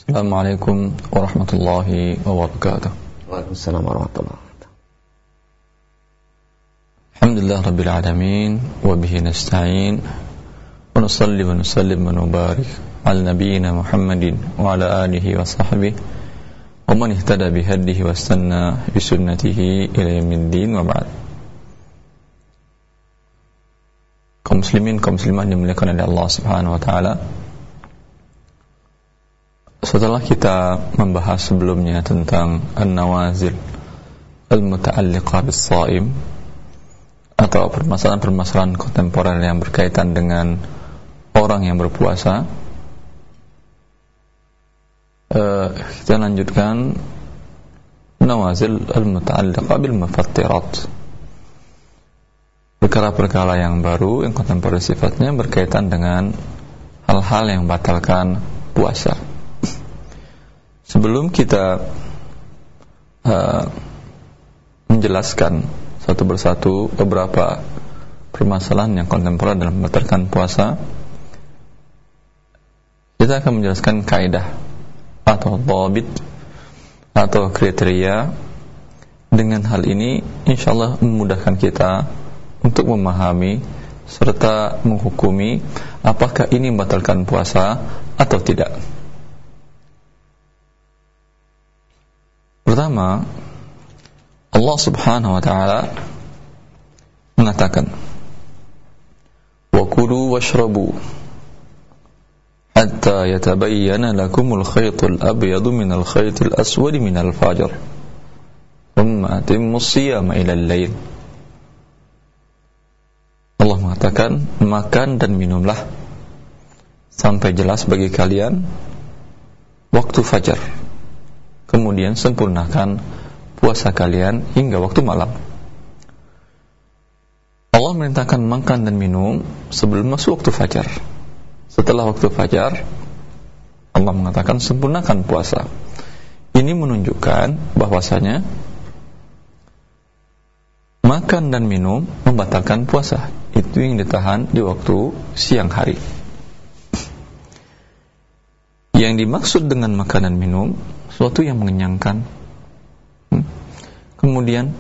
Assalamualaikum warahmatullahi wabarakatuh. Waalaikumsalam warahmatullahi wabarakatuh. Alhamdulillah rabbil alamin wa bihi nasta'in wa nusalli wa nusallim wa nubarik ala nabiyyina Muhammadin wa ala alihi wa sahbihi wa man ihtada bihadihi wa istanna bi sunnatihi ila yaumiddin wa ba'd. Kaum muslimin, kaum muslimat dimuliakan oleh Allah Subhanahu wa taala. Setelah kita membahas sebelumnya tentang an-nawazil al-muta'alliqah bis-shaim atau permasalahan-permasalahan kontemporer yang berkaitan dengan orang yang berpuasa, kita lanjutkan nawazil al-muta'alliqah bil-mufattirat, perkara-perkara yang baru yang kontemporer sifatnya berkaitan dengan hal-hal yang membatalkan puasa. Sebelum kita menjelaskan satu persatu beberapa permasalahan yang kontemporer dalam membatalkan puasa, kita akan menjelaskan kaidah atau dhabit atau kriteria. Dengan hal ini insyaallah memudahkan kita untuk memahami serta menghukumi apakah ini membatalkan puasa atau tidak. Pertama, Allah Subhanahu wa ta'ala mengatakan, wa kulu washrabu hatta yatabayyana lakumul khaytul abyadu minal khaytil aswadi minal fajr thumma atimmus siyama ilal lail. Allah mengatakan, makan dan minumlah sampai jelas bagi kalian waktu fajar, kemudian sempurnakan puasa kalian hingga waktu malam. Allah merintahkan makan dan minum sebelum masuk waktu fajar. Setelah waktu fajar, Allah mengatakan sempurnakan puasa. Ini menunjukkan bahwasanya makan dan minum membatalkan puasa. Itu yang ditahan di waktu siang hari. Yang dimaksud dengan makan dan minum sesuatu yang mengenyangkan, kemudian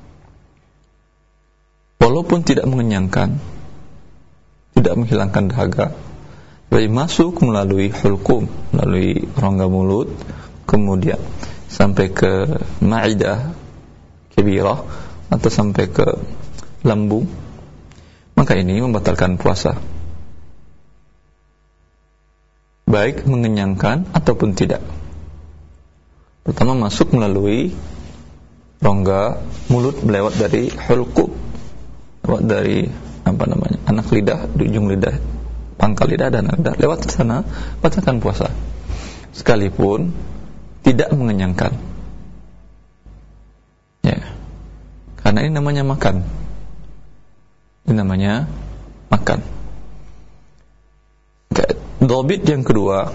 walaupun tidak mengenyangkan, tidak menghilangkan dahaga, tapi masuk melalui hulqum, melalui rongga mulut, kemudian sampai ke ma'idah kabirah atau sampai ke lambung, maka ini membatalkan puasa, baik mengenyangkan ataupun tidak. Pertama, masuk melalui rongga mulut, melewat dari hulqum, lewat dari anak lidah, di ujung lidah, pangkal lidah dan lidah, lewat ke sana, batalkan puasa sekalipun tidak mengenyangkan. Ya, karena ini namanya makan. Ini namanya makan. Dhabit yang kedua,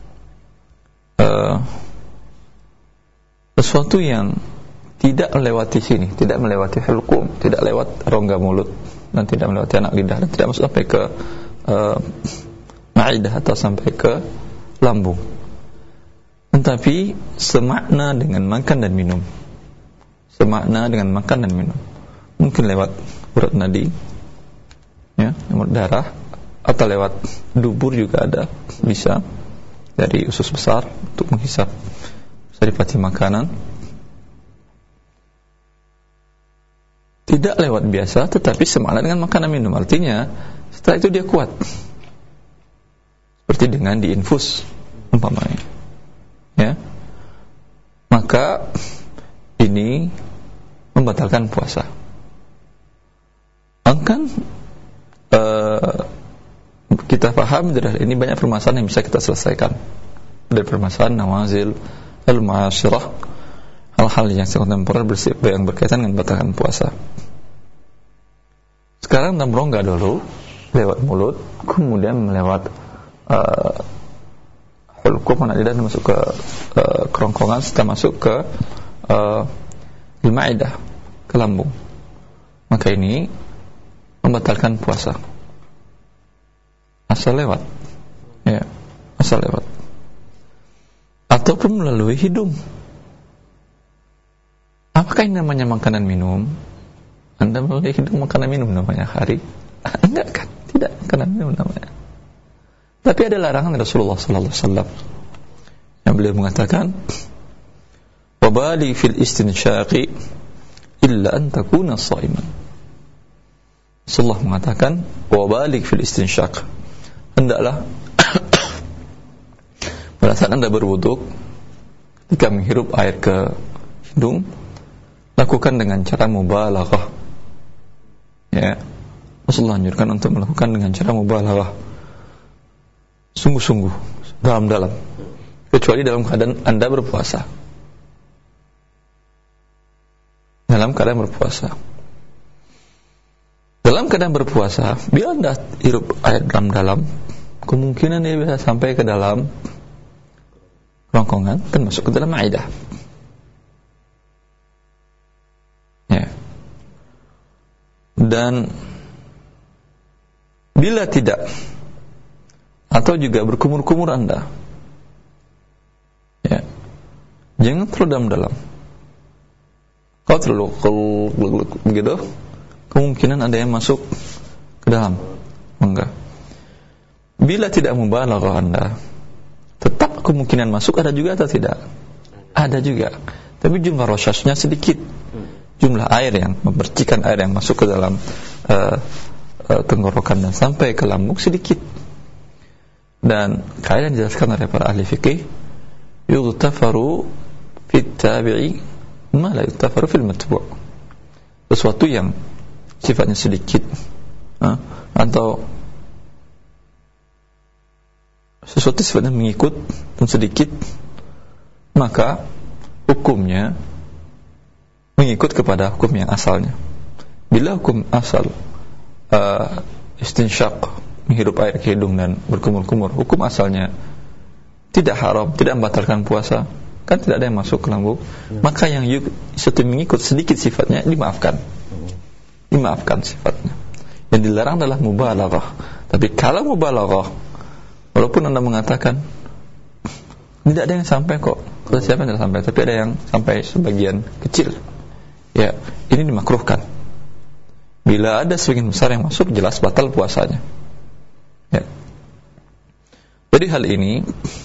sesuatu yang tidak melewati sini, tidak melewati hulqum, tidak lewat rongga mulut, dan tidak melewati anak lidah, dan tidak masuk sampai ke ma'idah atau sampai ke lambung, tetapi semakna dengan makan dan minum. Semakna dengan makan dan minum, mungkin lewat urat nadi, ya, lewat darah, atau lewat dubur juga ada, bisa dari usus besar untuk menghisap saripati makanan. Tidak lewat biasa, tetapi semakna dengan makanan minum. Artinya setelah itu dia kuat, seperti dengan diinfus umpamanya, ya, maka ini membatalkan puasa. Akan kita paham dari ini banyak permasalahan yang bisa kita selesaikan dari permasalahan nawazil al-mu'asyirah, hal-hal yang kontemporer yang berkaitan dengan membatalkan puasa. Sekarang dalam rongga dulu, lewat mulut, kemudian melewat hulqum, anak lidah, masuk ke kerongkongan, setelah masuk ke al-ma'idah, ke lambung, maka ini membatalkan puasa. Asal lewat, ya, asal lewat. ataupun melalui hidung. Apakah ini namanya makan dan minum? Anda melalui hidung makan dan minum namanya hari? Enggak kan? Tidak makan dan minum namanya. Tapi ada larangan Rasulullah sallallahu alaihi wasallam yang beliau mengatakan, "Wabali fil istinsyaqi illa an takuna sha'iman." Rasulullah mengatakan, "Wabali fil istinsyaq." Hendaklah pada saat Anda berwudu, ketika menghirup air ke hidung, lakukan dengan cara mubalaghah. Ya. Rasulullah anjurkan untuk melakukan dengan cara mubalaghah. Sungguh-sungguh, dalam-dalam. Kecuali dalam keadaan Anda berpuasa. Dalam keadaan berpuasa. Dalam keadaan berpuasa, bila Anda hirup air dalam-dalam, kemungkinan dia bisa sampai ke dalam rongkongan dan masuk ke dalam maidah. Ya. Dan bila tidak, atau juga berkumur-kumur Anda, ya, jangan terlalu dalam-dalam. Kalau terlalu begitu, kemungkinan ada yang masuk ke dalam. Enggak. Bila tidak mubalaghah Anda, tetap kemungkinan masuk ada juga atau tidak? Ada juga. Tapi jumlah rosyasnya sedikit. Jumlah air yang memercikan air yang masuk ke dalam tenggorokan dan sampai ke lambung sedikit. Dan kaidah yang dijelaskan oleh para ahli fikih, yughtafaru fit tabi'i ma la yughtafaru fil matbu'. Sesuatu yang sifatnya sedikit atau sesuatu sifatnya mengikut dan sedikit, maka hukumnya mengikut kepada hukum yang asalnya. Bila hukum asal istinsyaq, menghirup air ke hidung dan berkumur-kumur, hukum asalnya tidak haram, tidak membatalkan puasa, kan tidak ada yang masuk ke lambung, maka yang sesuatu mengikut sedikit sifatnya dimaafkan sifatnya. Yang dilarang adalah mubalaghah. Tapi kalau mubalaghah, walaupun Anda mengatakan tidak ada yang sampai kok, kalau siapa yang tidak sampai, tapi ada yang sampai sebagian kecil, ya ini dimakruhkan. Bila ada sebagian besar yang masuk, jelas batal puasanya. Ya. Jadi hal ini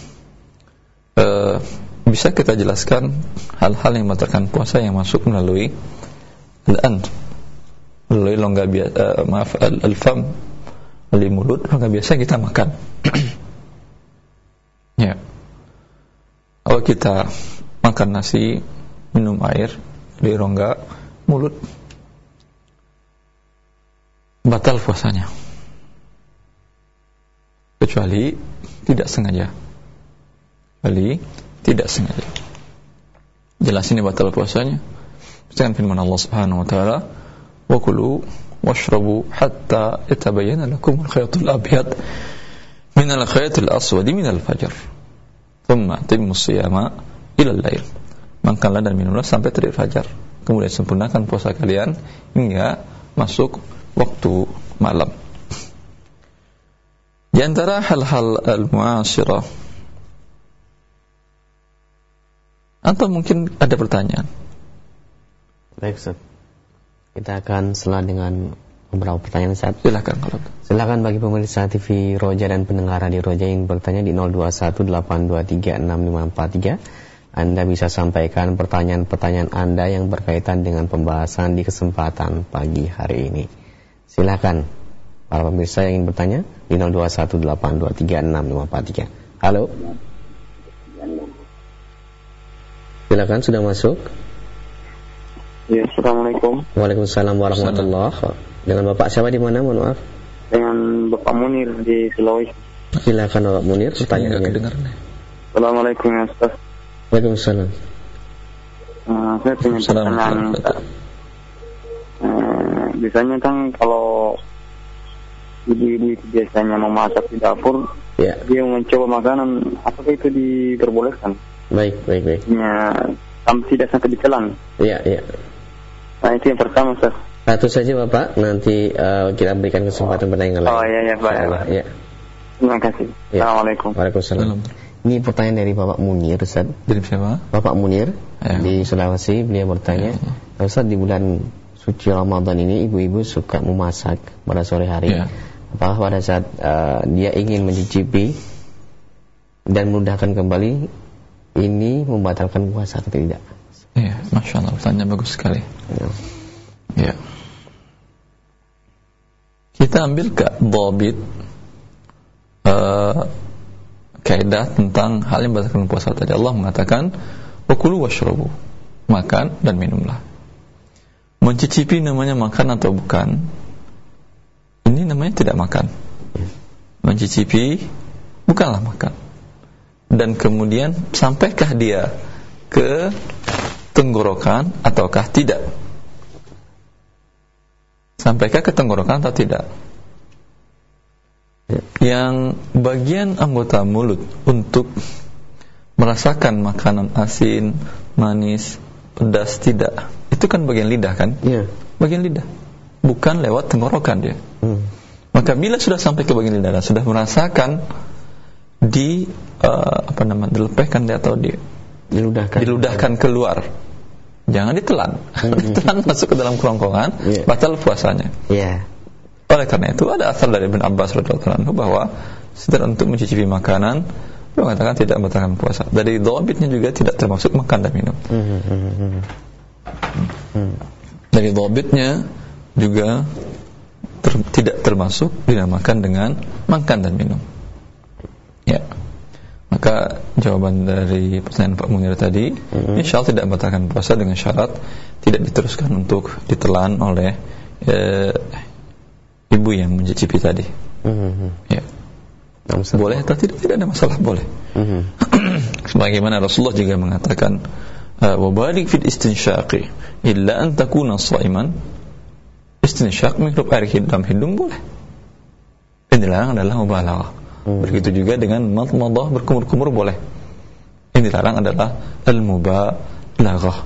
bisa kita jelaskan hal-hal yang membatalkan puasa yang masuk melalui al-anf, melalui longga al-fam, melalui mulut, longga biasa kita makan. Ya. Kalau kita makan nasi, minum air di rongga mulut, batal puasanya. Kecuali tidak sengaja. Jelas ini batal puasanya. Dengan firman Allah Subhanahu wa taala, "Wa kulu washrabu hatta yatabayyana lakum al-khaytul abyad min al-khaytil aswad min al-fajr. Thumma atimmu as-siyama ila al-lail." Makanlah dan minumlah sampai terbit fajar. Kemudian sempurnakan puasa kalian hingga masuk waktu malam. Di antara hal-hal al-mu'asyirah, atau mungkin ada pertanyaan? Baik, Ustaz. Kita akan setelah dengan beberapa pertanyaan, Ustaz. Silakan bagi pemirsa TV Roja dan pendengar Radio Roja yang bertanya di 0218236543. Anda bisa sampaikan pertanyaan-pertanyaan Anda yang berkaitan dengan pembahasan di kesempatan pagi hari ini. Silakan para pemirsa yang ingin bertanya di 0218236543. Halo. Silakan, sudah masuk. Ya, assalamualaikum. Waalaikumsalam warahmatullahi wabarakatuh. Dengan Bapak siapa di mana? Mohon maaf. Dengan Bapak Munir di Sulawesi. Silakan Bapak Munir, pertanyaannya. Assalamualaikum ya Ustaz. Waalaikumsalam. Saya punya pertanyaan. Biasanya kan kalau ibu-ibu itu biasanya memasak di dapur, ya, dia mencoba makanan, apakah itu diperbolehkan? Baik. Tidak sampai ditelan. Iya. Nah, itu yang pertama, Ustaz. Satu saja Bapak, nanti kita berikan kesempatan pertanyaan lain. Oh iya, Pak. Ya. Terima kasih. Ya. Assalamualaikum. Waalaikumsalam. Ini pertanyaan dari Bapak Munir, Ustaz. Dari siapa? Bapak Munir Ya. di Sulawesi. Beliau bertanya, Ustaz, di bulan suci Ramadan ini ibu-ibu suka memasak pada sore hari. Ya. Apakah pada saat dia ingin mencicipi dan mudahkan kembali, ini membatalkan puasa atau tidak? Iya, Masya Allah, pertanyaan bagus sekali. Ya. Kita ambil dhabit kaidah tentang hal yang membatalkan puasa tadi. Allah mengatakan, "Wakulu washrabu," makan dan minumlah. Mencicipi namanya makan atau bukan? Ini namanya tidak makan. Mencicipi bukanlah makan. Dan kemudian sampaikah dia ke tenggorokan ataukah tidak? Sampaikah ke tenggorokan atau tidak? Yang bagian anggota mulut untuk merasakan makanan asin, manis, pedas, tidak. Itu kan bagian lidah kan? Iya. Bagian lidah. Bukan lewat tenggorokan dia. Maka bila sudah sampai ke bagian lidah dan sudah merasakan dilepehkan atau diludahkan keluar, jangan ditelan. Ditelan masuk ke dalam kerongkongan, batal puasanya. Oleh karena itu ada asal dari Ibn Abbas radhiyallahu anhu bahwa sekedar untuk mencicipi makanan, beliau mengatakan tidak membatalkan puasa. Dari dhabitnya juga tidak termasuk makan dan minum. Dari dhabitnya juga tidak termasuk dinamakan dengan makan dan minum. Ya. Maka jawaban dari pertanyaan Pak Munir tadi, insyaallah tidak membatalkan puasa dengan syarat tidak diteruskan untuk ditelan oleh ibu yang mencicipi tadi. Ya. Boleh atau tidak ada masalah, boleh. Sebagaimana Rasulullah juga mengatakan, wa barik fil istinsyaqi illa an takuna sha'iman. Istinsyaq, menghirup air dalam hidung boleh. Yang dilarang adalah mubalaghah. Begitu juga dengan madmadah, berkumur-kumur boleh. Yang dilarang adalah al-mubalaghah.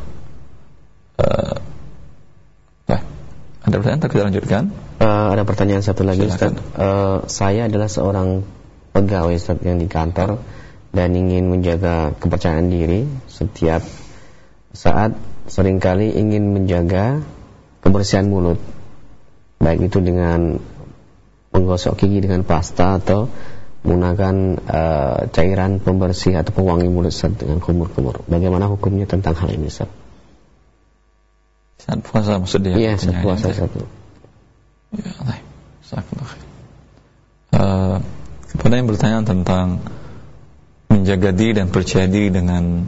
Ada pertanyaan, tak kita lanjutkan? Ada pertanyaan satu lagi, Ustaz. Saya adalah seorang pegawai, Ustaz, yang di kantor dan ingin menjaga kepercayaan diri setiap saat. Seringkali ingin menjaga kebersihan mulut, baik itu dengan menggosok gigi dengan pasta atau menggunakan cairan pembersih atau pewangi mulut, Ustaz, dengan kumur-kumur. Bagaimana hukumnya tentang hal ini, Ustaz? Saat puasa maksudnya? Iya, saat puasa satu. Ya, baik. Kepada yang bertanya tentang menjaga diri dan percaya diri dengan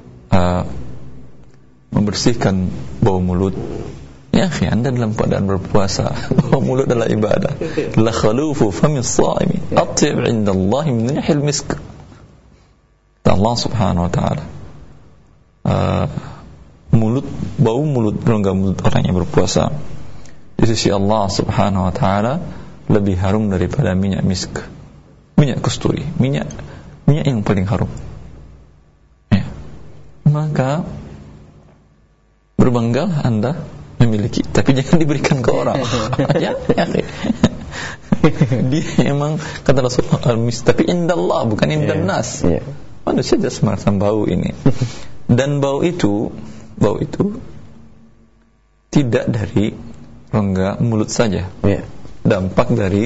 membersihkan bau mulut, ya akhi, Anda dalam keadaan berpuasa, bau mulut adalah ibadah. La khalufu famis shaimi atyib 'inda Allah min rihil misk. Allah Subhanahu wa taala, bau mulut rongga mulut orang yang berpuasa di sisi Allah Subhanahu wa taala lebih harum daripada minyak misk, minyak kasturi, minyak yang paling harum. Ya. Maka berbanggalah Anda memiliki, tapi jangan diberikan ke orang. Ya. Dia memang kata Rasulullah al-misk, tapi indallah bukan indan nas. Manusia just merasa bau ini. Dan bau itu tidak dari rongga mulut saja. Dampak dari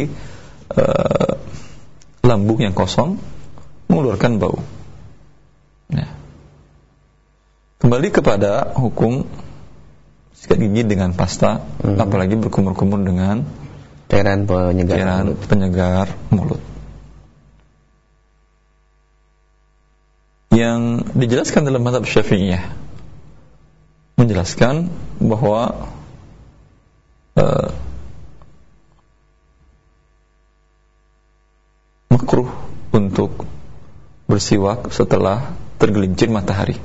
lambung yang kosong mengeluarkan bau. Ya. Kembali kepada hukum sikat gigi dengan pasta, apalagi berkumur-kumur dengan cairan penyegar mulut. Yang dijelaskan dalam mazhab Syafi'iyah menjelaskan bahwa makruh untuk bersiwak setelah tergelincir matahari.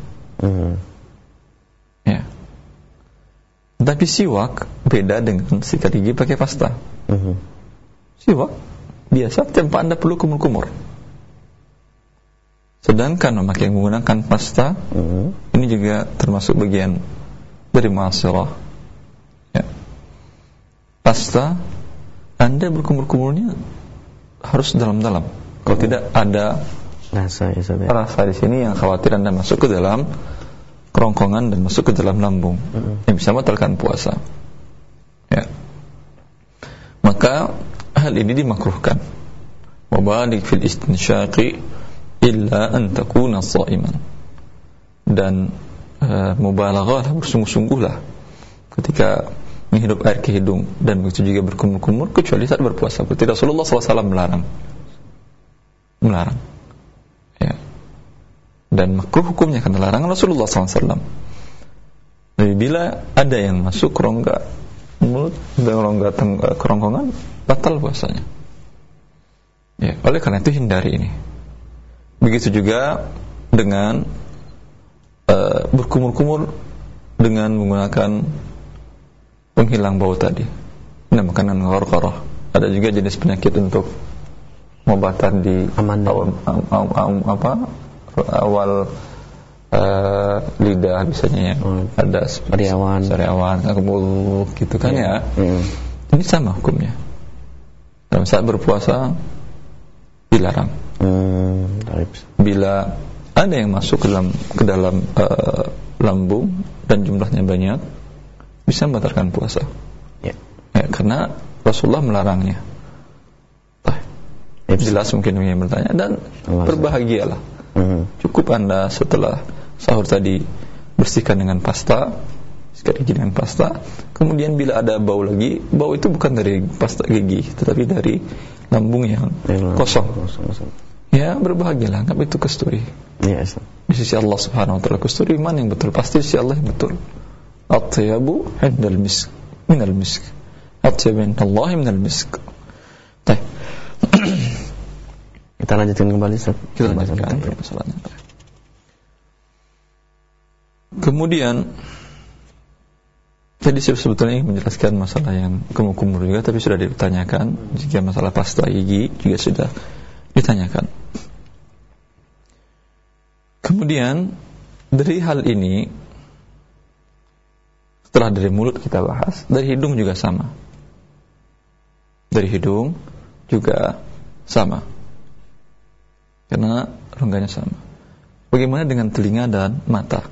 Ya. Tapi siwak beda dengan sikat gigi pakai pasta. Siwak biasa tanpa Anda perlu kumur-kumur. Sedangkan menggunakan pasta, ini juga termasuk bagian dari ma'asirah. Ya. Pasta, Anda berkumur-kumurnya harus dalam-dalam. Kalau tidak ada Rasa ya, Ustaz. Rasa di sini yang khawatir Anda masuk ke dalam kerongkongan dan masuk ke dalam lambung, yang bisa membatalkan puasa. Ya. Maka hal ini dimakruhkan. Wa balik fil istinsyaqi illa an takuna sha'iman. Dan mubalaghah, bersungguh-sungguhlah ketika menghirup air ke hidung, dan begitu juga berkumur-kumur kecuali saat berpuasa. Seperti Rasulullah SAW melarang. Ya. Dan makruh hukumnya karena larangan Rasulullah SAW. Jadi bila ada yang masuk rongga mulut dan rongga kerongkongan, batal puasanya. Ya, oleh karena itu hindari ini. Begitu juga dengan berkumur-kumur dengan menggunakan penghilang bau tadi. Nah, makanan gharqarah. Ada juga jenis penyakit untuk pengobatan di awal lidah biasanya ya. Ada sariawan, akebul gitu kan ya. Ini sama hukumnya. Dalam saat berpuasa dilarang. Bila ada yang masuk ke dalam lambung dan jumlahnya banyak, bisa membatalkan puasa. Ya, karena Rasulullah melarangnya. Jelas mungkin yang bertanya, dan berbahagialah. Cukup Anda setelah sahur tadi bersihkan dengan pasta, sikat gigi dengan pasta. Kemudian bila ada bau lagi, bau itu bukan dari pasta gigi, tetapi dari lambung yang kosong. Ya, berbahagialah, anggap itu kasturi. Yes. Di sisi Allah Subhanahu wa taala kasturi mana yang betul? Pasti di sisi Allah yang betul. At-tayyibu 'indal misk, minal misk. At-tayyibu 'indallahi minal misk. Baik. Kita lanjutkan kembali, Ustaz. Kita lanjutkan permasalahannya. Kemudian tadi sebetulnya menjelaskan masalah yang kumur-kumur juga, tapi sudah ditanyakan. Jika masalah pasta gigi juga sudah ditanyakan. Kemudian dari hal ini, setelah dari mulut kita bahas, dari hidung juga sama. Dari hidung juga sama, karena rongganya sama. Bagaimana dengan telinga dan mata?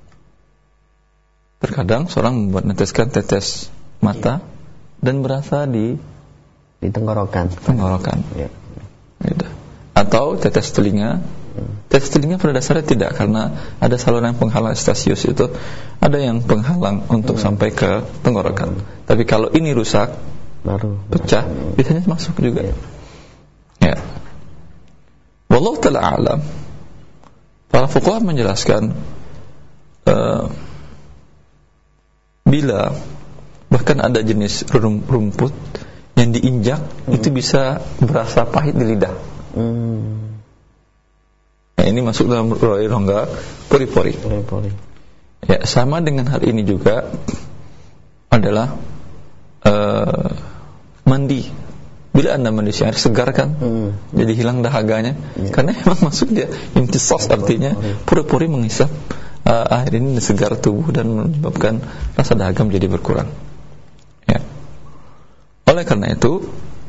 Terkadang seorang meneteskan tetes mata dan berasa di tenggorokan. Ya. Atau tetes telinga. Tetes telinga pada dasarnya tidak, karena ada saluran penghalang stasius itu, ada yang penghalang untuk sampai ke tenggorokan. Tapi kalau ini rusak, baru pecah, biasanya masuk juga. Ya. Wallahu ta'ala a'lam. Para fuqaha menjelaskan bila bahkan ada jenis rumput yang diinjak itu bisa berasa pahit di lidah. Nah, ini masuk dalam rongga pori-pori. Ya, sama dengan hal ini juga adalah mandi. Bila Anda mandi air segar kan, jadi hilang dahaganya, karena memang masuk dia imtisas, artinya pori-pori menghisap air ini segar tubuh dan menyebabkan rasa dahaga menjadi berkurang. Ya. Oleh karena itu,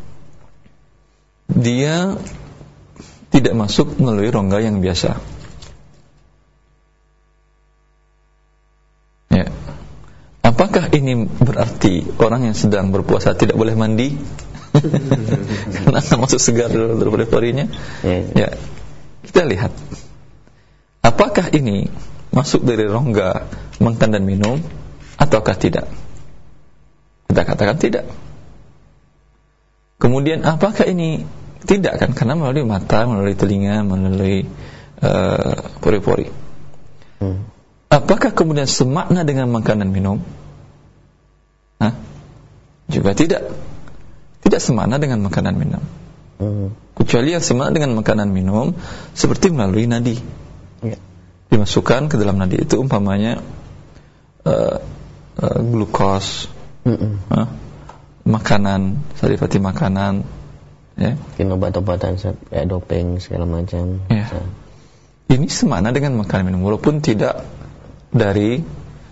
dia tidak masuk melalui rongga yang biasa. Ya. Apakah ini berarti orang yang sedang berpuasa tidak boleh mandi? Karena masuk segar dalam pori-porinya? Ya. Kita lihat. Apakah ini masuk dari rongga makan dan minum ataukah tidak? Kita katakan tidak. Kemudian apakah ini tidak, kan? Karena melalui mata, melalui telinga, melalui pori-pori. Apakah kemudian semakna dengan makan dan minum? Juga tidak. Tidak semakna dengan makan dan minum. Kecuali yang semakna dengan makanan minum seperti melalui nadi. Dimasukkan ke dalam nadi itu umpamanya glukos, makanan, saripati makanan, ya. Obat-obatan kayak doping segala macam. Ya. Ini semakna dengan makanan minum, walaupun tidak dari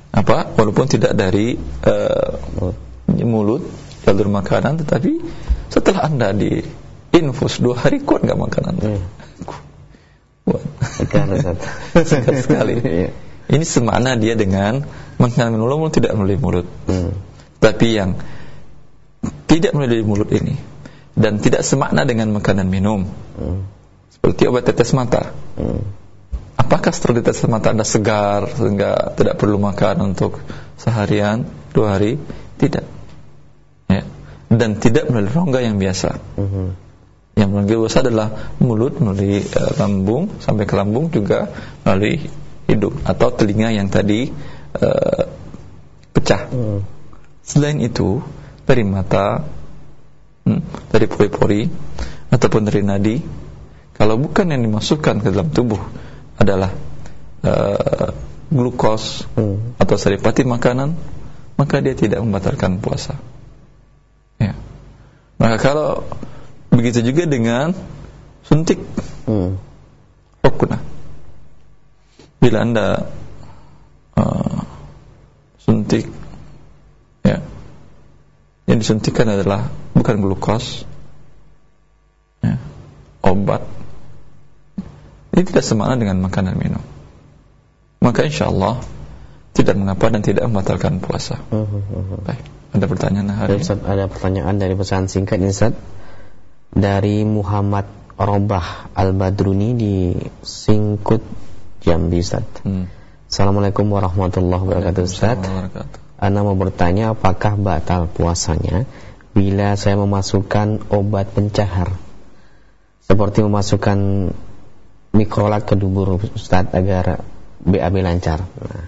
mulut, jalur makanan, tetapi setelah Anda di infus 2 hari kuat nggak makanan? Segar sekali. Ini semakna dia dengan makan minum walaupun tidak melalui mulut. Tapi yang tidak melalui mulut ini dan tidak semakna dengan makanan minum, seperti obat tetes mata. Apakah setelah tetes mata Anda segar sehingga tidak perlu makan untuk seharian, 2 hari? Tidak. Ya. Dan tidak melalui rongga yang biasa. Yang melalui biasa adalah mulut, melalui lambung sampai ke lambung, juga melalui hidung atau telinga yang tadi pecah. Selain itu, dari mata, dari pori-pori ataupun dari nadi, kalau bukan yang dimasukkan ke dalam tubuh adalah glukos atau saripati makanan, maka dia tidak membatalkan puasa. Ya. Maka kalau begitu juga dengan suntik rukna. Bila Anda suntik, ya, yang disuntikkan adalah bukan glukos, ya, obat, ini tidak semakna dengan makanan minum, maka insyaAllah tidak mengapa dan tidak membatalkan puasa. Baik, ada pertanyaan hari ini? Ada pertanyaan dari pesan singkat Ustaz, dari Muhammad Robah Al-Badruni di Singkut Jambi Ustaz. Assalamualaikum warahmatullahi wabarakatuh Ustaz. Ana mau bertanya, apakah batal puasanya bila saya memasukkan obat pencahar seperti memasukkan mikrolak ke dubur Ustaz agar BAB lancar?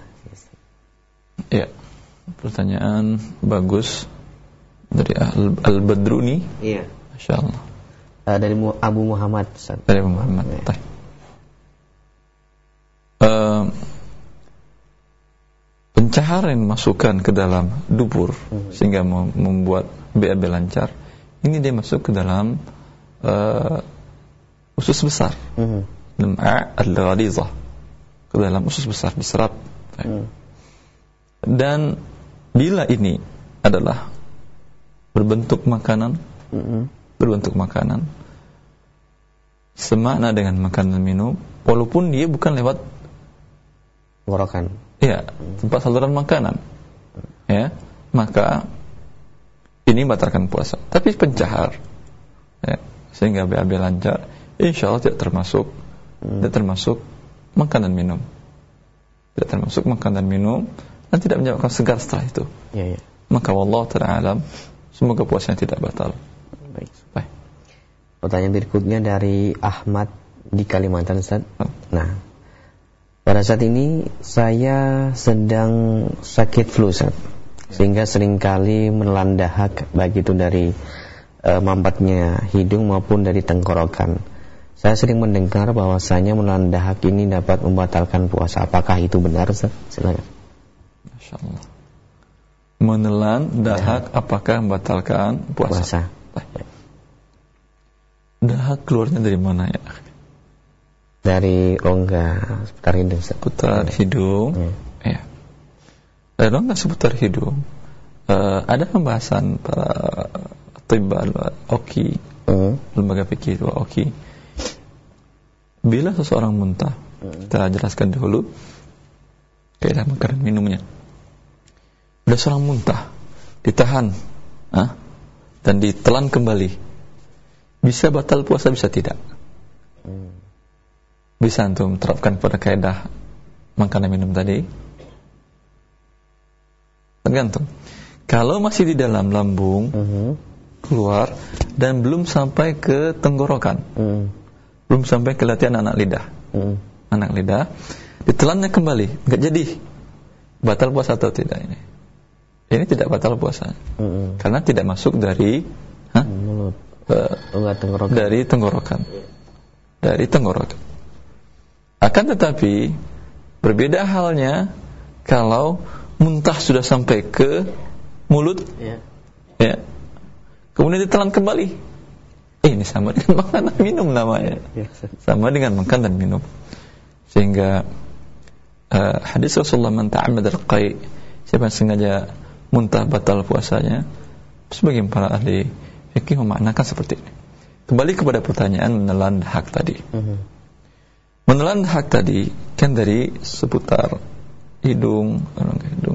Ya, pertanyaan bagus dari Al-Badruni. Iya, masyaallah. Dari Abu Muhammad Ustaz. Dari Abu Muhammad. Ya. Pencahar yang dimasukkan ke dalam dubur sehingga membuat BAB lancar, ini dia masuk ke dalam usus besar, al-ghalizah, ke dalam usus besar, diserap. Dan bila ini adalah berbentuk makanan, semakna dengan makanan minum, walaupun dia bukan lewat tenggorokan, ya, tempat saluran makanan, ya, maka ini batalkan puasa. Tapi pencahar, ya, sehingga BAB lancar, insya Allah tidak termasuk makanan minum, dan tidak menyebabkan segar setelah itu. Ya. Maka wallahu ta'ala alam, semoga puasanya tidak batal. Baik. Pertanyaan berikutnya dari Ahmad di Kalimantan Ustaz. Nah, pada saat ini saya sedang sakit flu Ustaz, sehingga seringkali menelan dahak, baik itu dari mampatnya hidung maupun dari tenggorokan. Saya sering mendengar bahwasanya menelan dahak ini dapat membatalkan puasa. Apakah itu benar Ustaz? Silakan. Masyaallah. Menelan dahak apakah membatalkan puasa? Dahak keluarnya dari mana ya? Dari rongga seputar hidung. Seputar hidung, ya. Dari rongga seputar hidung. Ada pembahasan para tibal OKI, lembaga fikih OKI. Bila seseorang muntah, kita jelaskan dahulu kaidah makanan minumnya. Bila seorang muntah, ditahan, dan ditelan kembali, bisa batal puasa, bisa tidak? Bisa antum terapkan pada kaidah makanan minum tadi? Tergantung. Kalau masih di dalam lambung, keluar dan belum sampai ke tenggorokan, belum sampai ke latihan anak lidah, ditelannya kembali, enggak jadi, batal puasa atau tidak ini? Ini tidak batal puasa, karena tidak masuk dari mulut, dari tenggorokan. Akan tetapi berbeda halnya kalau muntah sudah sampai ke mulut, ya, kemudian ditelan kembali. Ini sama dengan makanan minum namanya, sama dengan makan dan minum. Sehingga hadis Rasulullah, man ta'ammada al-qai', siapa yang sengaja muntah batal puasanya, sebagian para ahli fikih memaknakan seperti ini. Kembali kepada pertanyaan menelan dahak tadi. Menelan dahak tadi kan dari seputar hidung, rongga hidung.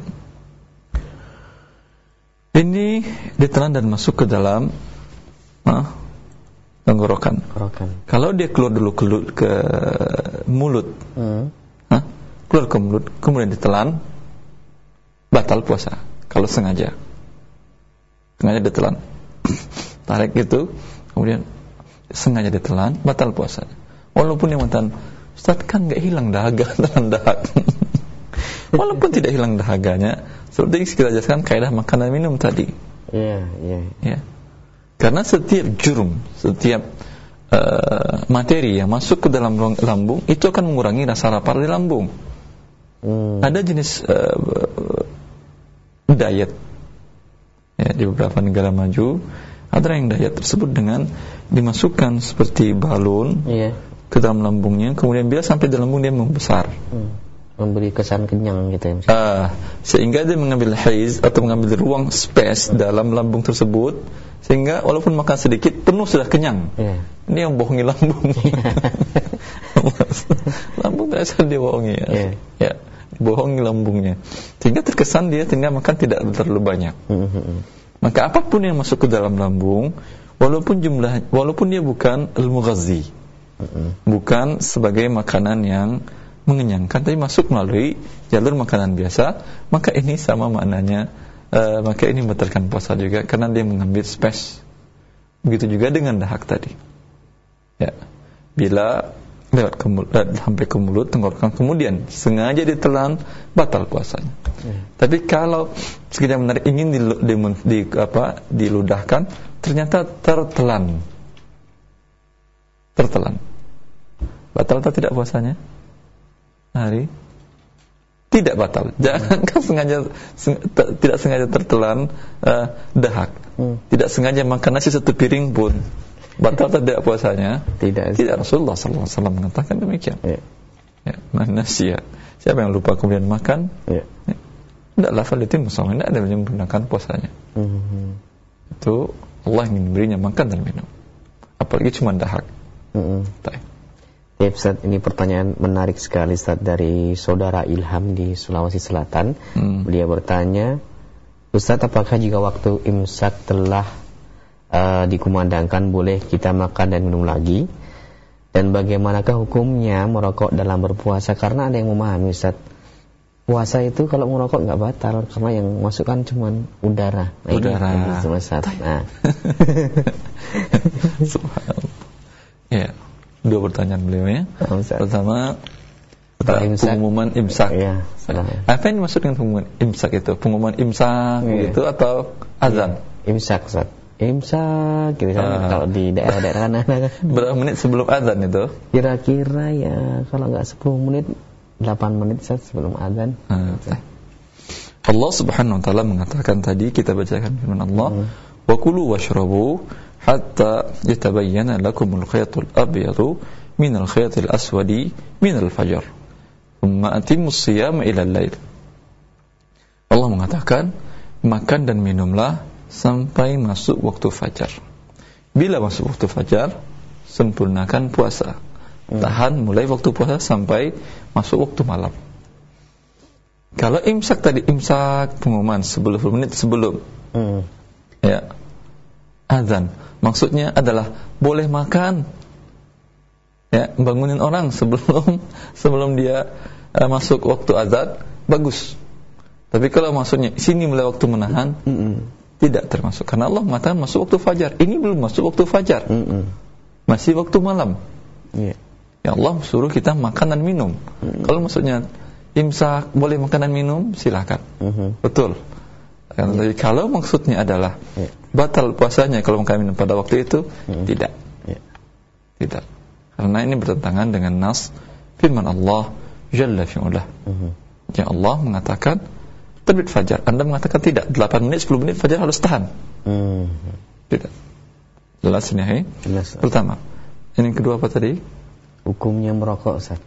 Ini ditelan dan masuk ke dalam tenggorokan. Kalau dia keluar dulu ke mulut, keluar ke mulut, kemudian ditelan, batal puasa. Kalau sengaja ditelan, tarik gitu, kemudian sengaja ditelan, batal puasa. Walaupun yang mantan, Ustaz kan nggak hilang dahaga telan dahak. Walaupun tidak hilang dahaganya, seperti yang kita jelaskan kaidah makan dan minum tadi. Ya. Karena setiap jurum, setiap materi yang masuk ke dalam lambung itu akan mengurangi rasa lapar di lambung. Ada jenis diet ya, di beberapa negara maju ada yang diet tersebut dengan dimasukkan seperti balon ke dalam lambungnya, kemudian bila sampai di lambung dia membesar, memberi kesan kenyang gitu ya. Sehingga dia mengambil haiz atau mengambil ruang space dalam lambung tersebut, sehingga walaupun makan sedikit penuh sudah kenyang. Ini yang bohongi lambung. Lambung biasa dia bohongi ya. Bohongi lambungnya, sehingga terkesan dia tinggal makan tidak terlalu banyak. Maka apapun yang masuk ke dalam lambung, walaupun dia bukan al-mughazi, bukan sebagai makanan yang mengenyangkan, tapi masuk melalui jalur makanan biasa, maka ini sama maknanya, maka ini membatalkan puasa juga karena dia mengambil space. Begitu juga dengan dahak tadi. Ya, bila lewat sampai ke mulut, tenggorokan, kemudian sengaja ditelan, batal puasanya. Tapi kalau sekedar menarik ingin diludahkan, ternyata tertelan, batal atau tidak puasanya? Hari tidak batal. Jangankan tidak sengaja tertelan dahak, tidak sengaja makan nasi satu piring pun batal atau tidak puasanya? Tidak. Rasulullah sallallahu alaihi wasallam mengatakan demikian. Mana siapa yang lupa kemudian makan? Tidaklah falitin musawwir, tidak ada yang menggunakan puasanya. Itu Allah ingin memberinya makan dan minum. Apalagi cuma dahak. Ya Ustaz, ini pertanyaan menarik sekali Ustaz dari saudara Ilham di Sulawesi Selatan. Beliau bertanya, Ustaz, apakah jika waktu imsak telah dikumandangkan boleh kita makan dan minum lagi? Dan bagaimanakah hukumnya merokok dalam berpuasa? Karena ada yang memahami Ustaz, puasa itu kalau merokok nggak batal karena yang masukkan cuma udara. Ini Ustaz. Subhanallah. Ya. Dua pertanyaan beliau ya. Pertama, pengumuman imsak. Apa yang dimaksud dengan pengumuman imsak itu? Pengumuman imsak gitu atau azan? Imsak, Ustaz. Imsak gitu kan kalau di daerah-daerah kan. Berapa menit sebelum azan itu? Kira-kira ya kalau enggak 10 menit, 8 menit Ustaz sebelum azan. Allah Subhanahu wa taala mengatakan tadi, kita bacakan firman Allah, wa kulu washrabu hatta yatabayyana lakumul khayatul abyadu minal khayatil aswadi minal fajr thumma atimmus siyama ila al-lail. Allah mengatakan, makan dan minumlah sampai masuk waktu fajar. Bila masuk waktu fajar, sempurnakan puasa. Tahan mulai waktu puasa sampai masuk waktu malam. Kalau imsak tadi, imsak pengumuman 10 menit sebelum ya azan, maksudnya adalah boleh makan, ya, bangunin orang sebelum dia masuk waktu azan, bagus. Tapi kalau maksudnya sini mulai waktu menahan, tidak termasuk, karena Allah mengatakan masuk waktu fajar. Ini belum masuk waktu fajar, masih waktu malam. Ya Allah suruh kita makan dan minum. Kalau maksudnya imsak boleh makan dan minum, silakan, betul. Tapi kalau maksudnya adalah batal puasanya kalau makan minum pada waktu itu, tidak. Karena ini bertentangan dengan nas firman Allah Jalla fi'ulah. Ya Allah mengatakan terbit fajar, Anda mengatakan tidak, 8 menit 10 menit fajar harus tahan. Tidak. Jelas ini. Pertama. Yang kedua apa tadi? Hukumnya merokok, Ustaz.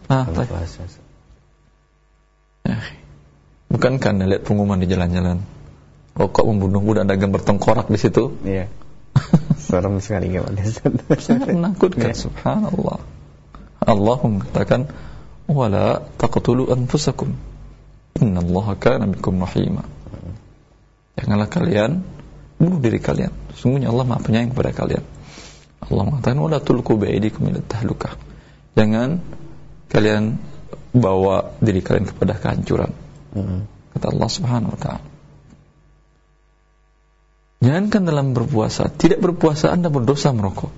Bukankah Anda lihat pengumuman di jalan-jalan, rokok membunuh budak dagang bertengkorak di situ? Serem sekali, sangat menakutkan. Subhanallah. Allah mengatakan wala taqtulu anfusakum innallaha kana bikum rahima. Janganlah kalian bunuh diri kalian, sesungguhnya Allah Maha Penyayang kepada kalian. Allah mengatakan wala tulqu bi'aidikum ila tahlukah. Jangan kalian bawa diri kalian kepada kehancuran. Kata Allah Subhanahu wa taala. Jangankan dalam berpuasa, tidak berpuasa Anda berdosa merokok.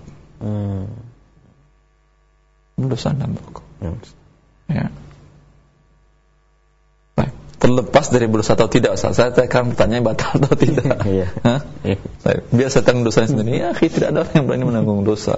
Berdosa Anda merokok. Ya. Baik. Terlepas dari berdosa atau tidak, saya akan bertanya batal atau tidak. Baik. Biasa tanggung dosanya sendiri. Ya, tidak ada orang yang berani menanggung dosa.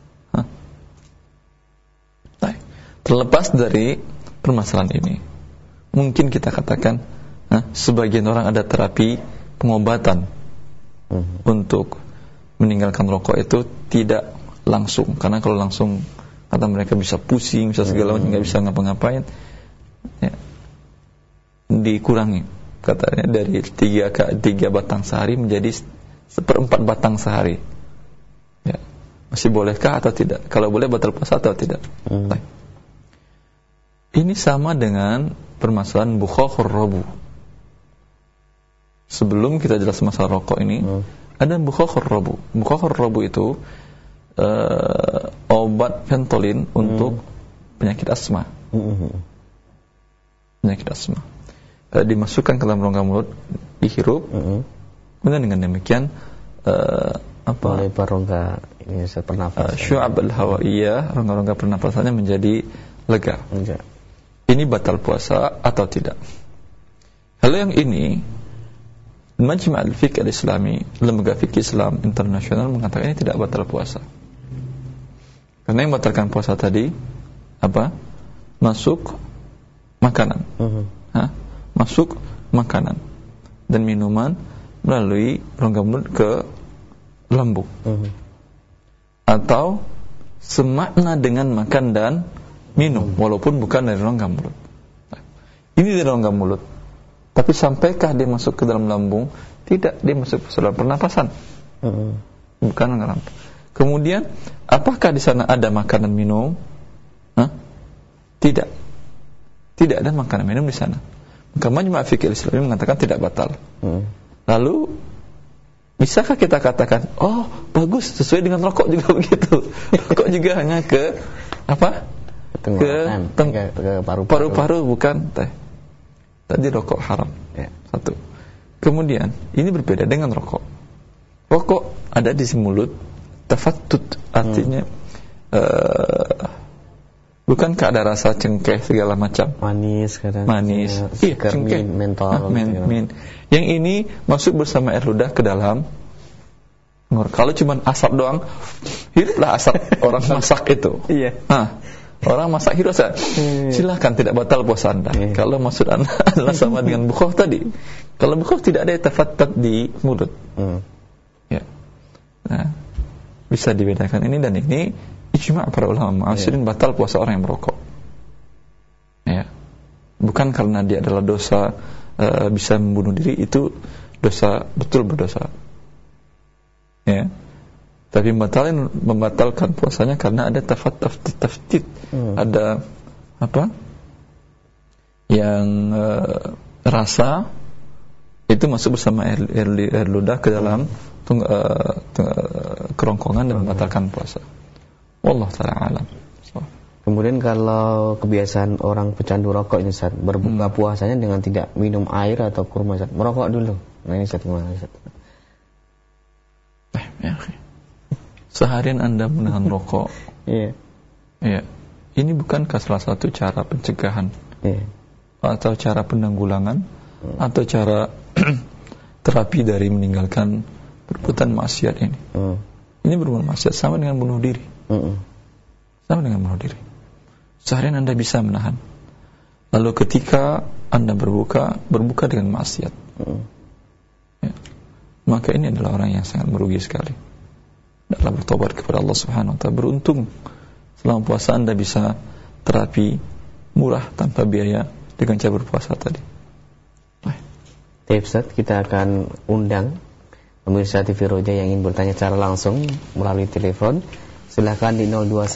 Baik. Terlepas dari permasalahan ini, mungkin kita katakan, sebagian orang ada terapi pengobatan untuk meninggalkan rokok itu tidak langsung, karena kalau langsung kata mereka bisa pusing, bisa segala macam, nggak bisa ngapa-ngapain. Ya. Dikurangi katanya dari 3 batang sehari menjadi 1/4 batang sehari. Ya. Masih bolehkah atau tidak? Kalau boleh batal puasa atau tidak? Ini sama dengan permasalahan bukhakhur rabu. Sebelum kita jelas masalah rokok ini, ada bukhakhur rabu. Bukhakhur rabu itu obat Ventolin untuk penyakit asma. Penyakit asma. Dimasukkan ke dalam rongga mulut, dihirup. Kemudian dengan demikian lebar rongga ini pernafasan. Syu'ab al-hawaiyah, rongga-rongga pernafasannya menjadi lega. Ini batal puasa atau tidak? Hal yang ini Majma' al-Fiqh al-Islami, lembaga fikih Islam internasional, mengatakan ini tidak batal puasa. Karena yang batalkan puasa tadi apa? Masuk makanan. Masuk makanan dan minuman melalui rongga mulut ke lambung. Atau semakna dengan makan dan minum, walaupun bukan dari rongga mulut. Ini dari rongga mulut. Tapi sampaikah dia masuk ke dalam lambung? Tidak, dia masuk ke dalam pernapasan. Bukan dalam. Kemudian, apakah di sana ada makanan minum? Tidak. Tidak ada makanan minum di sana. Maka Majma' Fiqh Islami mengatakan tidak batal. Lalu, bisakah kita katakan, oh bagus, sesuai dengan rokok juga begitu. Rokok juga hanya ke apa? Ke paru-paru, bukan teh. Tadi rokok haram. Satu. Kemudian ini berbeda dengan rokok. Rokok ada di mulut, tafattut, artinya bukankah ada rasa cengkeh segala macam? Manis kadang. Manis. Iya, cengkeh, mentol. Yang ini masuk bersama air ludah ke dalam. Kalau cuma asap doang, hiruplah asap orang masak itu. Iya. Orang masak hidup silakan, tidak batal puasa Anda. Kalau maksud Anda adalah sama dengan bukhah tadi. Kalau bukhah tidak ada tafattat di mulut. Ya. Nah, bisa dibedakan ini dan ini ijma' para ulama mu'asirin batal puasa orang yang merokok. Ya. Bukan karena dia adalah dosa bisa membunuh diri, itu dosa, betul berdosa. Ya. Tapi membatalkan puasanya karena ada taftid, ada apa? Yang rasa itu masuk bersama air ludah ke dalam kerongkongan dan membatalkan puasa. Wallahu ta'ala alam. Kemudian kalau kebiasaan orang pecandu rokok ini Ustaz, berbuka puasanya dengan tidak minum air atau kurma Ustaz, merokok dulu. Nah ini Ustaz, gimana Ustaz? Seharian Anda menahan rokok. Iya. Ini bukankah salah satu cara pencegahan? Atau cara penanggulangan? Atau cara terapi dari meninggalkan perbuatan maksiat ini? Ini berbuat maksiat sama dengan bunuh diri. Sama dengan bunuh diri. Seharian Anda bisa menahan. Lalu ketika Anda berbuka dengan maksiat. Maka ini adalah orang yang sangat merugi sekali. Dalam bertobat kepada Allah Subhanahu wa ta'ala. Beruntung selama puasa Anda bisa terapi murah tanpa biaya dengan cara berpuasa tadi. Baik Ustaz, kita akan undang pemirsa TV Roja yang ingin bertanya secara langsung melalui telepon Silahkan di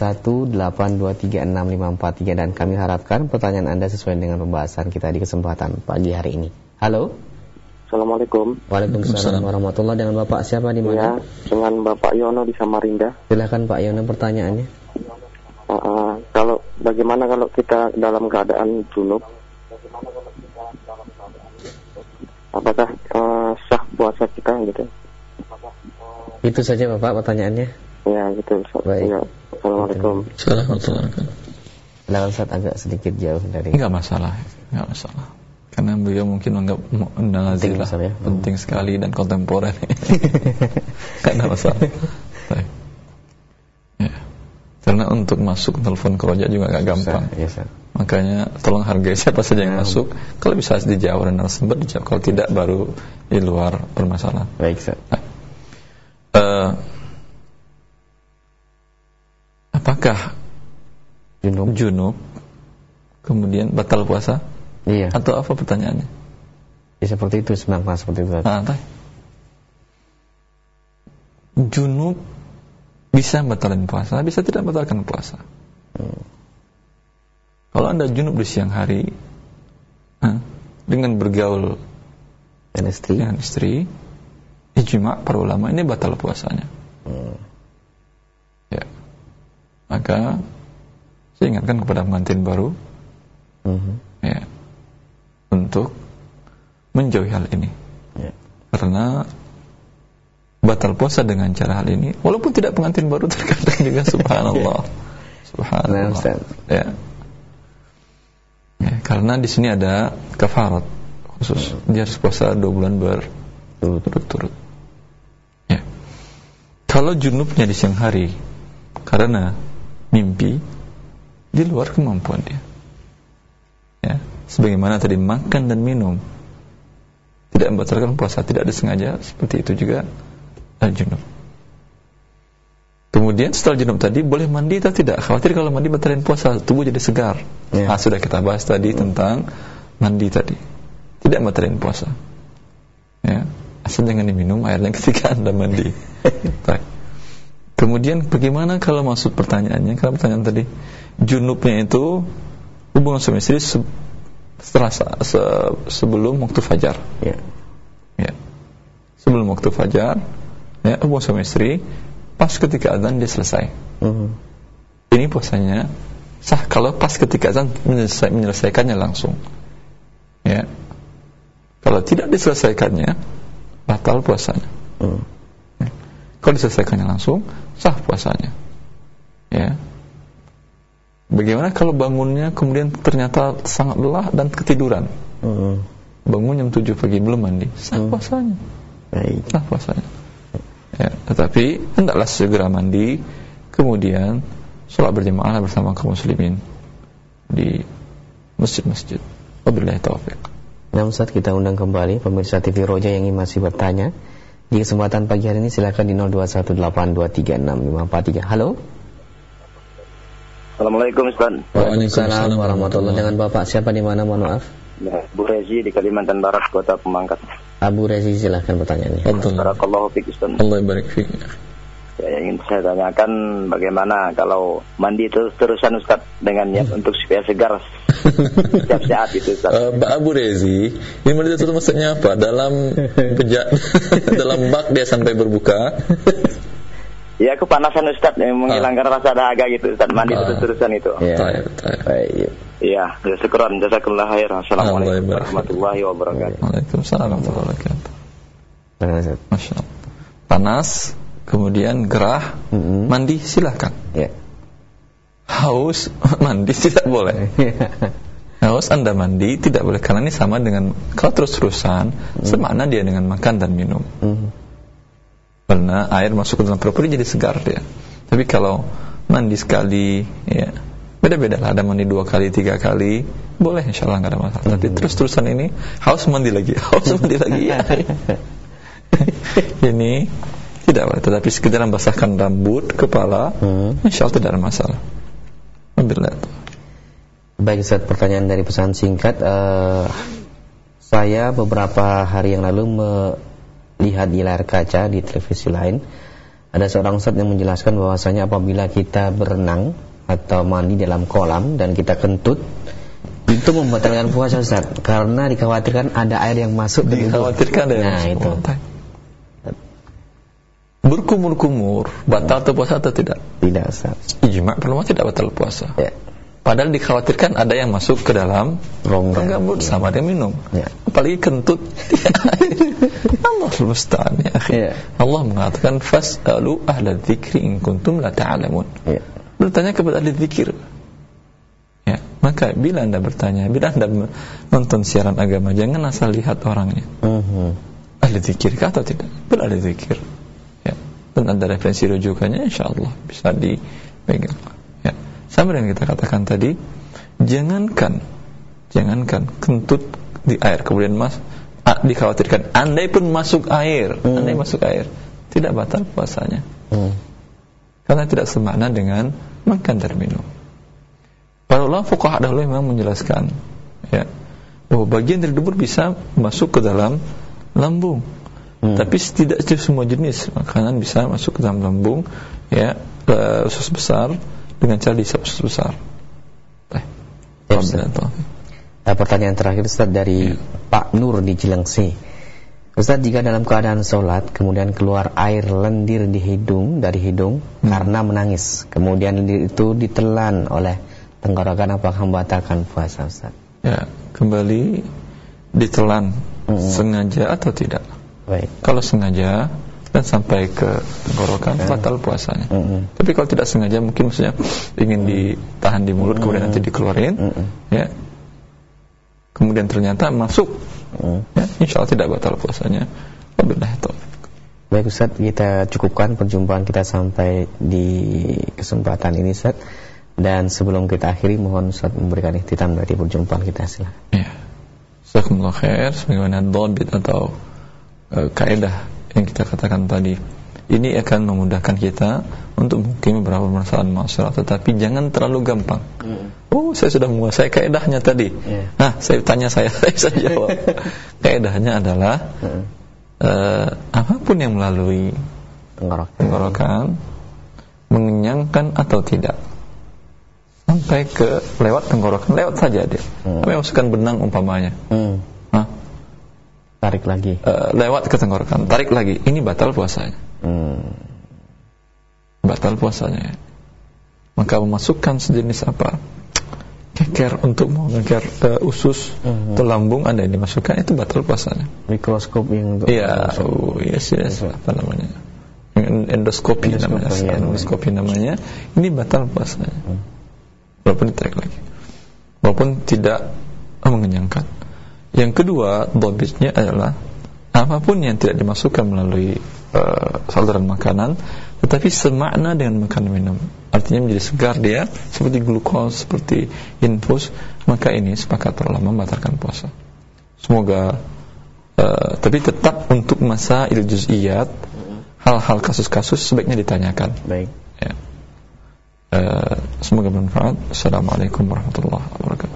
0218236543 dan kami harapkan pertanyaan Anda sesuai dengan pembahasan kita di kesempatan pagi hari ini. Halo. Assalamualaikum. Waalaikumsalam warahmatullahi. Dengan Bapak siapa di mana? Ya, dengan Bapak Yono di Samarinda. Silahkan Pak Yono pertanyaannya. Bagaimana kalau kita dalam keadaan junub? Apakah sah puasa kita gitu? Itu saja Bapak pertanyaannya. Ya gitu. Baik. Ya. Assalamualaikum. Assalamualaikum. Silakan Ustaz, agak sedikit jauh dari. Enggak masalah. Karena beliau mungkin menganggap nazir lah, ya? penting sekali dan kontemporer. Enggak ada masalah. Baik. Ya. Karena untuk masuk telepon ke Roja juga agak gampang. Yes, makanya tolong hargai siapa saja yang masuk. Kalau bisa dijawab dan narasumber dijawab. Kalau tidak baru di luar permasalahan. Baik, Ustaz. Apakah junub kemudian batal puasa? Iya. Atau apa pertanyaannya? Ya seperti itu, sebenarnya seperti itu. Junub bisa batalkan puasa, bisa tidak batalkan puasa. Kalau Anda junub di siang hari dengan bergaul dengan istri, ijma' para ulama ini batal puasanya. Ya. Maka saya ingatkan kepada pengantin baru, ya, untuk menjauhi hal ini. Karena batal puasa dengan cara hal ini, walaupun tidak pengantin baru, terkadang juga subhanallah. Subhanallah. Ya. Ya, karena di sini ada kafarat khusus. Dia harus puasa 2 bulan berturut-turut. Ya. Kalau junubnya di siang hari karena mimpi, di luar kemampuan dia. Ya, sebagaimana tadi makan dan minum tidak membatalkan puasa, tidak disengaja, seperti itu juga junub. Kemudian setelah junub tadi boleh mandi atau tidak? Khawatir kalau mandi batalin puasa, tubuh jadi segar. Sudah kita bahas tadi tentang mandi tadi. Tidak batalin puasa. Ya, asal jangan diminum airnya ketika Anda mandi. Kemudian bagaimana kalau maksud pertanyaannya? Kalau pertanyaan tadi junubnya itu hubungan suami istri sebelum waktu fajar. Ya. Sebelum waktu fajar, ya, hubungan suami istri, pas ketika azan dia selesai. Ini puasanya sah kalau pas ketika azan menyelesaikannya langsung. Ya. Kalau tidak diselesaikannya, batal puasanya. Ya. Kalau diselesaikannya langsung, sah puasanya. Ya. Bagaimana kalau bangunnya kemudian ternyata sangat lelah dan ketiduran? Bangun jam 7 pagi belum mandi, sah puasanya. Sah puasanya. Ya, tetapi hendaklah segera mandi, kemudian sholat berjamaah bersama kaum muslimin di masjid-masjid. Wabillahi taufiq. Nah Ustaz, kita undang kembali pemirsa TV Roja yang ingin masih bertanya. Di kesempatan pagi hari ini silakan di 0218236543. Halo. Assalamualaikum Ustaz. Waalaikumsalam warahmatullahi. Dengan Bapak siapa di mana, mohon maaf? Ya, Bu Rezi di Kalimantan Barat, Kota Pemangkat. Abu Rezi, silahkan pertanyaannya. Barakallahu fiik Ustaz. Allah barik fiik. Ya, ingin saya tanyakan bagaimana kalau mandi terus-terusan Ustaz dengan niat untuk supaya segar setiap saat itu Ustaz. Pak Abu Rezi, ini mandi terus maksudnya apa? Dalam dalam bak dia sampai berbuka. Ya, kepanasan Ustaz yang menghilangkan rasa dahaga gitu Ustaz, mandi terus-terusan itu. Baik. Iya, syukran, jazakallahu khairan. Assalamualaikum warahmatullahi wabarakatuh. Waalaikumsalam warahmatullahi wabarakatuh. Masya Allah. Panas, kemudian gerah, mandi silahkan. Haus, mandi tidak boleh. Haus Anda mandi tidak boleh, karena ini sama dengan kalau terus-terusan, semakna dia dengan makan dan minum. Karena air masuk ke dalam perut jadi segar dia. Tapi kalau mandi sekali, ya beda-beda lah, ada mandi 2 kali, 3 kali, boleh insyaallah nggak ada masalah. Tapi terus-terusan ini haus mandi lagi, ya. Ini tidak boleh. Tetapi sekedar membasahkan rambut, kepala, insyaallah tidak ada masalah. Alhamdulillah. Baik Ustaz, pertanyaan dari pesan singkat. Saya beberapa hari yang lalu melihat di layar kaca di televisi lain Ada seorang ustaz yang menjelaskan bahwasanya apabila kita berenang atau mandi dalam kolam dan kita kentut, itu membatalkan puasa Ustaz, karena dikhawatirkan ada air yang masuk ke tubuh. Dikhawatirkan ada yang masuk. Itu. Berkumur-kumur batal atau puasa atau tidak? Tidak Ustaz. Ijma' ulama tidak batal puasa. Ya. Padahal dikhawatirkan ada yang masuk ke dalam rongga mulut sama dia minum. Ya. Apalagi kentut. Allah musta'an ya akhi. Ya. Allah mengatakan fas'alu ahla dzikri in kuntum la ta'lamun. Ya. Bertanya kepada ahli dzikir. Ya, maka bila Anda bertanya, bila Anda nonton siaran agama, jangan asal lihat orangnya. Ahli dzikir atau tidak? Bila ahli dzikir. Ya. Dan ada referensi rujukannya, insyaallah bisa dipegang. Ya. Sama dengan kita katakan tadi, jangankan kentut di air kemudian dikhawatirkan andai pun masuk air, tidak batal puasanya. Karena tidak semakna dengan makan dan minum. Para ulama fuqaha dahulu memang menjelaskan ya, bahwa bagian dari dubur bisa masuk ke dalam lambung. Tapi tidak semua jenis makanan bisa masuk ke dalam lambung, ya, usus besar dengan cara dihisap usus besar. Pertanyaan terakhir Ustaz dari Pak Nur di Cilengsi. Ustaz, jika dalam keadaan sholat kemudian keluar air lendir dari hidung karena menangis, kemudian lendir itu ditelan oleh tenggorokan, apakah membatalkan puasa Ustaz? Ya, kembali ditelan sengaja atau tidak? Baik. Kalau sengaja dan sampai ke tenggorokan, batal puasanya. Tapi kalau tidak sengaja, mungkin maksudnya ingin ditahan di mulut kemudian nanti dikeluarin, ya, kemudian ternyata masuk, ya, insya Allah tidak batal puasanya. Wabillahi taufiq. Baik Ustaz, kita cukupkan perjumpaan kita sampai di kesempatan ini Ustaz. Dan sebelum kita akhiri, mohon Ustaz memberikan ikhtitam dari perjumpaan kita, silakan. Ya. Jazakumullah khair. Sebagaimana dhabit atau kaidah yang kita katakan tadi, ini akan memudahkan kita untuk mungkin beberapa permasalahan masyarakat, tetapi jangan terlalu gampang. Oh, saya sudah menguasai kaidahnya tadi. Nah, saya tanya saya jawab. Kaidahnya adalah apapun yang melalui tenggorokan mengenyangkan atau tidak, sampai ke lewat tenggorokan, lewat saja dia. Kami masukkan benang umpamanya. Tarik lagi. Lewat ke tenggorokan, tarik lagi. Ini batal puasanya. Batal puasanya. Maka memasukkan sejenis apa? Keker untuk mengeker usus atau lambung Anda yang dimasukkan, itu batal puasanya. Mikroskop yang untuk yes, apa namanya? Endoskopi namanya. Ini batal puasanya. Walaupun ditarik lagi, walaupun tidak mengenyangkan. Yang kedua, dhabitnya adalah apapun yang tidak dimasukkan melalui saluran makanan, tetapi semakna dengan makan minum, artinya menjadi segar dia, seperti glukos, seperti infus, maka ini sepakat para ulama membatalkan puasa. Semoga tapi tetap untuk masail juz'iyat, hal-hal kasus-kasus sebaiknya ditanyakan. Baik. Ya. Semoga bermanfaat. Assalamualaikum warahmatullahi wabarakatuh.